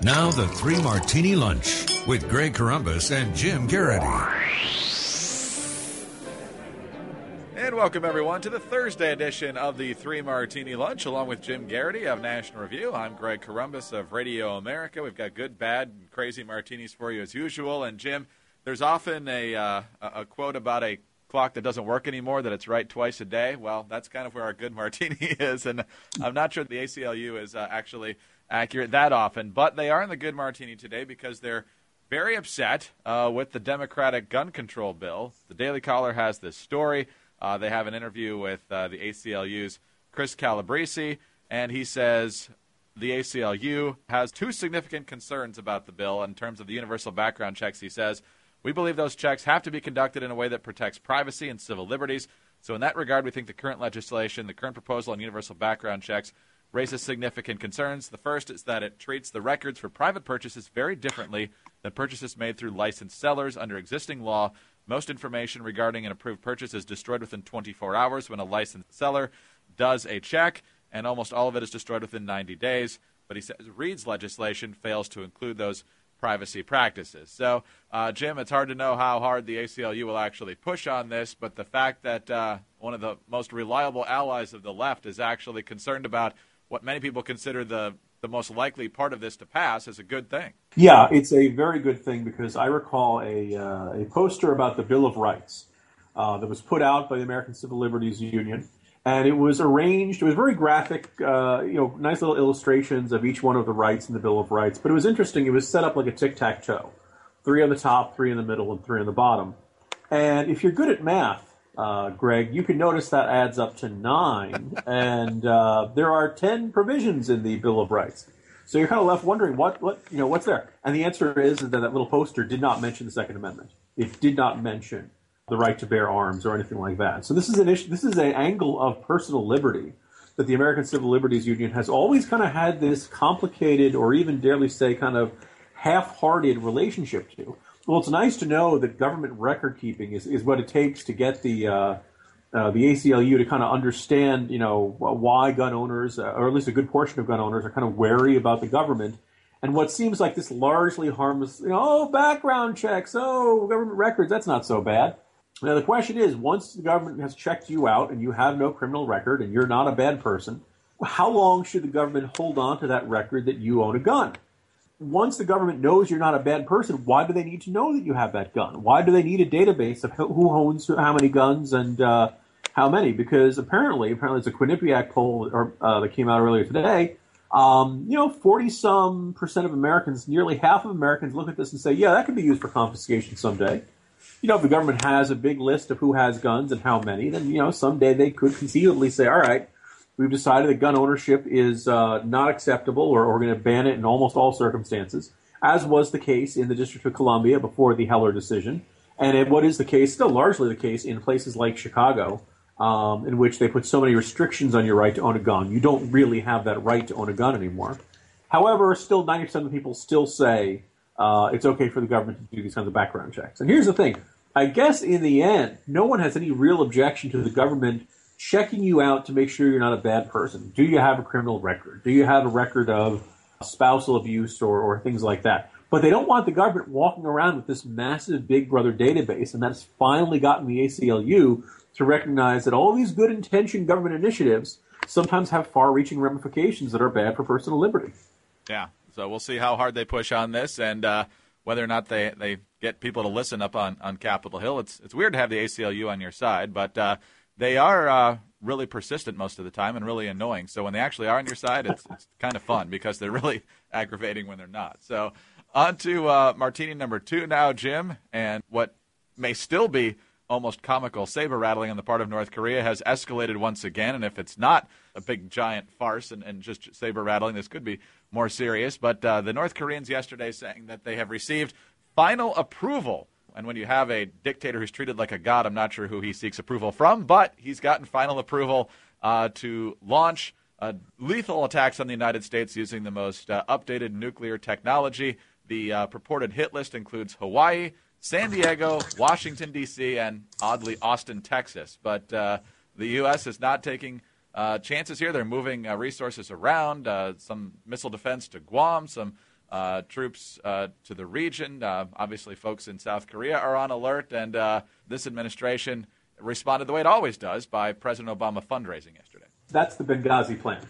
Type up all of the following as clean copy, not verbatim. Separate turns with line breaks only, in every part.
Now the Three Martini Lunch with Greg Corombos and Jim Garrity.
And welcome, everyone, to the Thursday edition of the Three Martini Lunch, along with Jim Garrity of National Review. I'm Greg Corombos of Radio America. We've got good, bad, and crazy martinis for you as usual. And, Jim, there's often a quote about a clock that doesn't work anymore, that it's right twice a day. Well, that's kind of where our good martini is, and I'm not sure the ACLU is actually accurate that often, but they are in the good martini today because they're very upset with the Democratic gun control bill. The Daily Caller has this story. They have an interview with the ACLU's Chris Calabrese, and he says the ACLU has two significant concerns about the bill in terms of the universal background checks. He says, "We believe those checks have to be conducted in a way that protects privacy and civil liberties. So in that regard, we think the current legislation, the current proposal on universal background checks, raises significant concerns. The first is that it treats the records for private purchases very differently than purchases made through licensed sellers under existing law. Most information regarding an approved purchase is destroyed within 24 hours when a licensed seller does a check, and almost all of it is destroyed within 90 days. But he says Reed's legislation fails to include those privacy practices." So, Jim, it's hard to know how hard the ACLU will actually push on this, but the fact that one of the most reliable allies of the left is actually concerned about what many people consider the most likely part of this to pass is a good thing.
Yeah, it's a very good thing because I recall a poster about the Bill of Rights that was put out by the American Civil Liberties Union, and it was arranged. It was very graphic, nice little illustrations of each one of the rights in the Bill of Rights. But it was interesting. It was set up like a tic-tac-toe: 3 on the top, 3 in the middle, and 3 on the bottom. And if you're good at math, Greg, you can notice that adds up to 9, and there are 10 provisions in the Bill of Rights. So you're kind of left wondering what's there. And the answer is that that little poster did not mention the Second Amendment. It did not mention the right to bear arms or anything like that. So this is an issue. This is an angle of personal liberty that the American Civil Liberties Union has always kind of had this complicated, or even dare say, kind of half-hearted relationship to. Well, it's nice to know that government record keeping is what it takes to get the ACLU to kind of understand, why gun owners, or at least a good portion of gun owners, are kind of wary about the government. And what seems like this largely harmless, background checks, government records, that's not so bad. Now, the question is, once the government has checked you out and you have no criminal record and you're not a bad person, how long should the government hold on to that record that you own a gun? Once the government knows you're not a bad person, why do they need to know that you have that gun? Why do they need a database of who owns how many guns and how many? Because apparently it's a Quinnipiac poll that came out earlier today. 40-some% of Americans, nearly half of Americans, look at this and say, yeah, that could be used for confiscation someday. If the government has a big list of who has guns and how many, then, someday they could conceivably say, all right, we've decided that gun ownership is not acceptable, or we're going to ban it in almost all circumstances, as was the case in the District of Columbia before the Heller decision, and what is the case, still largely the case, in places like Chicago, in which they put so many restrictions on your right to own a gun. You don't really have that right to own a gun anymore. However, still 90% of the people still say it's okay for the government to do these kinds of background checks. And here's the thing. I guess in the end, no one has any real objection to the government checking you out to make sure you're not a bad person. Do you have a criminal record? Do you have a record of spousal abuse or things like that? But they don't want the government walking around with this massive Big Brother database, and that's finally gotten the ACLU to recognize that all these good-intentioned government initiatives sometimes have far-reaching ramifications that are bad for personal liberty.
Yeah, so we'll see how hard they push on this and whether or not they get people to listen up on Capitol Hill. It's weird to have the ACLU on your side, but they are really persistent most of the time and really annoying. So when they actually are on your side, it's kind of fun because they're really aggravating when they're not. So on to martini number 2 now, Jim, and what may still be almost comical saber rattling on the part of North Korea has escalated once again. And if it's not a big giant farce and just saber rattling, this could be more serious. But the North Koreans yesterday saying that they have received final approval. And when you have a dictator who's treated like a god, I'm not sure who he seeks approval from, but he's gotten final approval to launch lethal attacks on the United States using the most updated nuclear technology. The purported hit list includes Hawaii, San Diego, Washington, D.C., and, oddly, Austin, Texas. But the U.S. is not taking chances here. They're moving resources around, some missile defense to Guam, some troops to the region. Obviously, folks in South Korea are on alert, and this administration responded the way it always does by President Obama fundraising yesterday.
That's the Benghazi plan.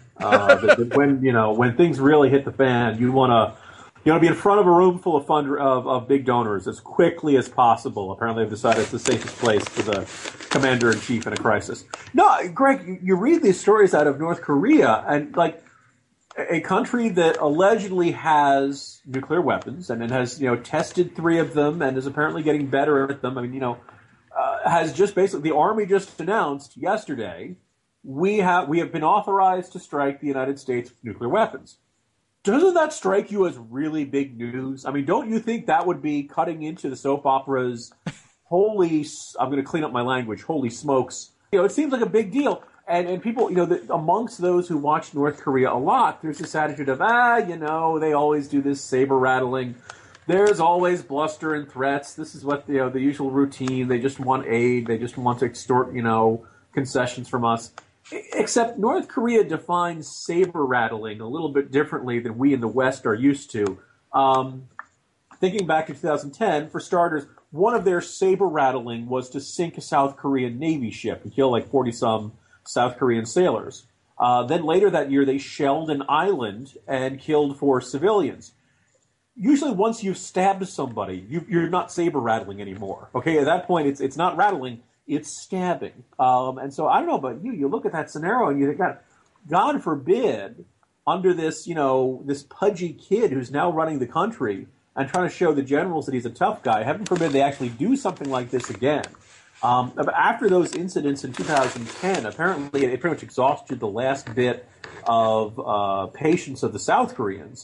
When things really hit the fan, you want to be in front of a room full of big donors as quickly as possible. Apparently, they've decided it's the safest place for the commander-in-chief in a crisis. No, Greg, you read these stories out of North Korea, and like a country that allegedly has nuclear weapons and it has tested 3 of them and is apparently getting better at them. I mean, has just basically, the Army just announced yesterday, we have been authorized to strike the United States with nuclear weapons. Doesn't that strike you as really big news? I mean, don't you think that would be cutting into the soap opera's holy, I'm going to clean up my language, holy smokes. It seems like a big deal. And people, amongst those who watch North Korea a lot, there's this attitude of, they always do this saber rattling. There's always bluster and threats. This is what, the usual routine. They just want aid. They just want to extort, concessions from us. Except North Korea defines saber rattling a little bit differently than we in the West are used to. Thinking back to 2010, for starters, one of their saber rattling was to sink a South Korean Navy ship and kill like 40-some South Korean sailors. Then later that year, they shelled an island and killed 4 civilians. Usually once you've stabbed somebody, you're not saber rattling anymore. Okay, at that point, it's not rattling, it's stabbing. And so I don't know about you look at that scenario and you think, God forbid, under this, this pudgy kid who's now running the country and trying to show the generals that he's a tough guy, heaven forbid they actually do something like this again. After those incidents in 2010, apparently it pretty much exhausted the last bit of patience of the South Koreans.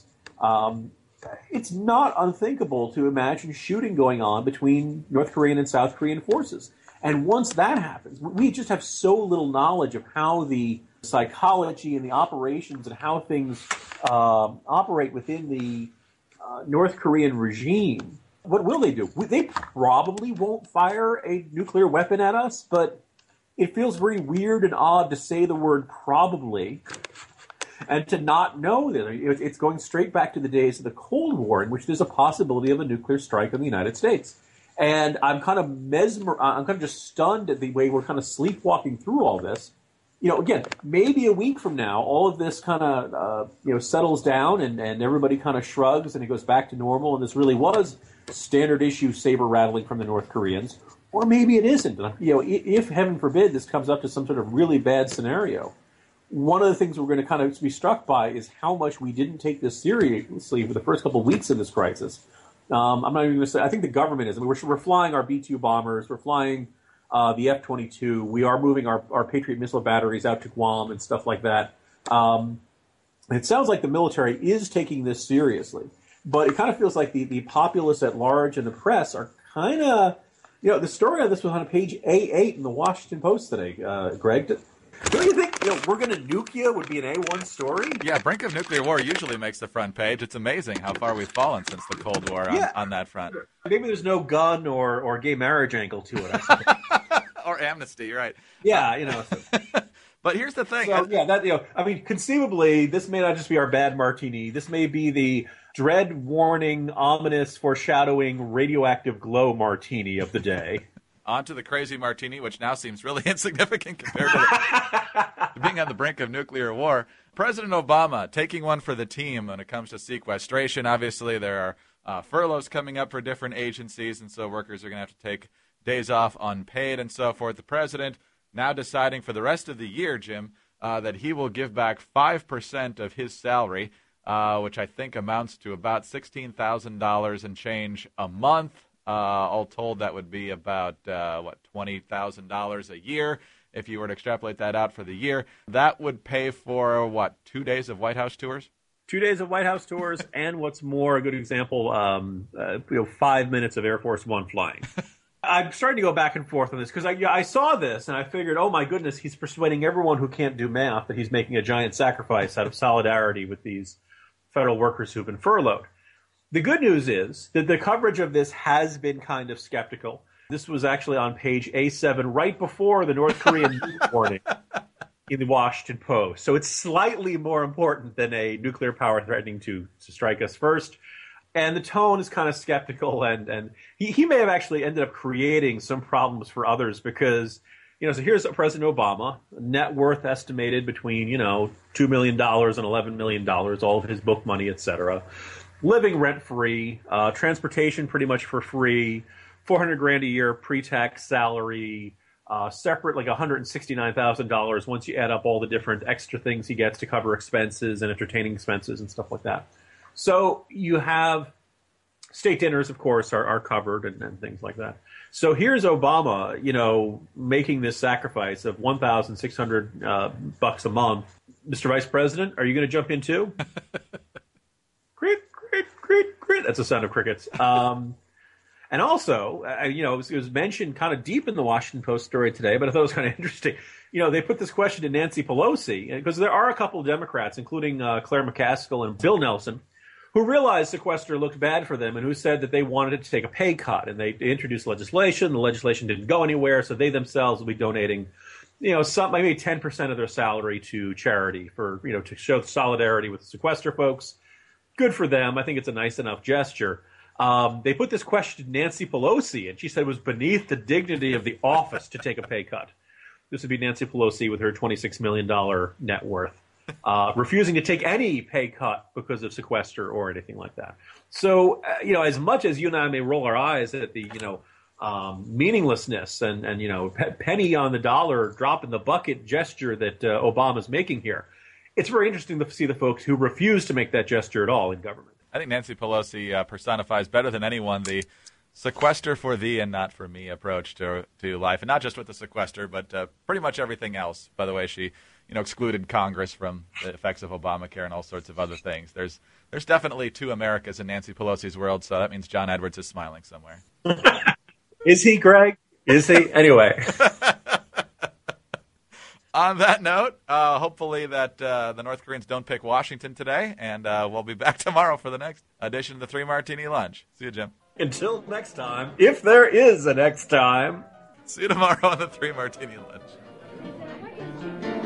It's not unthinkable to imagine shooting going on between North Korean and South Korean forces. And once that happens, we just have so little knowledge of how the psychology and the operations and how things operate within the North Korean regime. What will they do? They probably won't fire a nuclear weapon at us, but it feels very weird and odd to say the word probably and to not know that. It's going straight back to the days of the Cold War, in which there's a possibility of a nuclear strike on the United States. And I'm kind of just stunned at the way we're kind of sleepwalking through all this. Again, maybe a week from now, all of this kind of settles down and everybody kind of shrugs and it goes back to normal, and this really was standard issue saber rattling from the North Koreans, or maybe it isn't. If heaven forbid this comes up to some sort of really bad scenario, one of the things we're going to kind of be struck by is how much we didn't take this seriously for the first couple of weeks of this crisis. I'm not even going to say. I think the government is. I mean, we're flying our B-2 bombers. We're flying the F-22. We are moving our Patriot missile batteries out to Guam and stuff like that. It sounds like the military is taking this seriously. But it kind of feels like the populace at large and the press are kind of, the story on this was on page A8 in the Washington Post today, Greg. Don't you think, we're going to nuke you would be an A1 story?
Yeah, brink of nuclear war usually makes the front page. It's amazing how far we've fallen since the Cold War on that front.
Maybe there's no gun or gay marriage angle to it, I suppose.
Or amnesty, right.
Yeah, So.
But here's the thing.
So, conceivably, this may not just be our bad martini. This may be the dread warning, ominous, foreshadowing, radioactive glow martini of the day.
On to the crazy martini, which now seems really insignificant compared to being on the brink of nuclear war. President Obama taking one for the team when it comes to sequestration. Obviously, there are furloughs coming up for different agencies, and so workers are going to have to take days off unpaid and so forth. The president now deciding for the rest of the year, Jim, that he will give back 5% of his salary, which I think amounts to about $16,000 and change a month. All told, that would be about, $20,000 a year if you were to extrapolate that out for the year. That would pay for, 2 days of White House tours?
2 days of White House tours, and what's more, a good example, 5 minutes of Air Force One flying. I'm starting to go back and forth on this because I saw this and I figured, oh my goodness, he's persuading everyone who can't do math that he's making a giant sacrifice out of solidarity with these federal workers who've been furloughed. The good news is that the coverage of this has been kind of skeptical. This was actually on page A7 right before the North Korean nuke warning. in the Washington Post. So it's slightly more important than a nuclear power threatening to strike us first. And the tone is kind of skeptical, and he may have actually ended up creating some problems for others because, so here's President Obama, net worth estimated between, $2 million and $11 million, all of his book money, et cetera. Living rent-free, transportation pretty much for free, $400,000 a year pre-tax salary, separate like $169,000 once you add up all the different extra things he gets to cover expenses and entertaining expenses and stuff like that. So you have state dinners, of course, are covered and things like that. So here's Obama, making this sacrifice of $1,600 a month. Mr. Vice President, are you going to jump in too? Crit, crit, crit, crit. That's the sound of crickets. And also, it was mentioned kind of deep in the Washington Post story today, but I thought it was kind of interesting. They put this question to Nancy Pelosi, because there are a couple of Democrats, including Claire McCaskill and Bill Nelson, who realized sequester looked bad for them and who said that they wanted to take a pay cut. And they introduced legislation. The legislation didn't go anywhere, so they themselves will be donating, maybe 10% of their salary to charity for, to show solidarity with the sequester folks. Good for them. I think it's a nice enough gesture. They put this question to Nancy Pelosi, and she said it was beneath the dignity of the office to take a pay cut. This would be Nancy Pelosi with her $26 million net worth, refusing to take any pay cut because of sequester or anything like that. So, as much as you and I may roll our eyes at the, meaninglessness and penny on the dollar, drop in the bucket gesture that Obama's making here, it's very interesting to see the folks who refuse to make that gesture at all in government.
I think Nancy Pelosi personifies better than anyone the sequester for thee and not for me approach to life, and not just with the sequester, but pretty much everything else. By the way, she excluded Congress from the effects of Obamacare and all sorts of other things. There's definitely two Americas in Nancy Pelosi's world, so that means John Edwards is smiling somewhere.
Is he, Greg? Is he? Anyway.
On that note, hopefully that the North Koreans don't pick Washington today, and we'll be back tomorrow for the next edition of the Three Martini Lunch. See you, Jim.
Until next time, if there is a next time.
See you tomorrow on the Three Martini Lunch.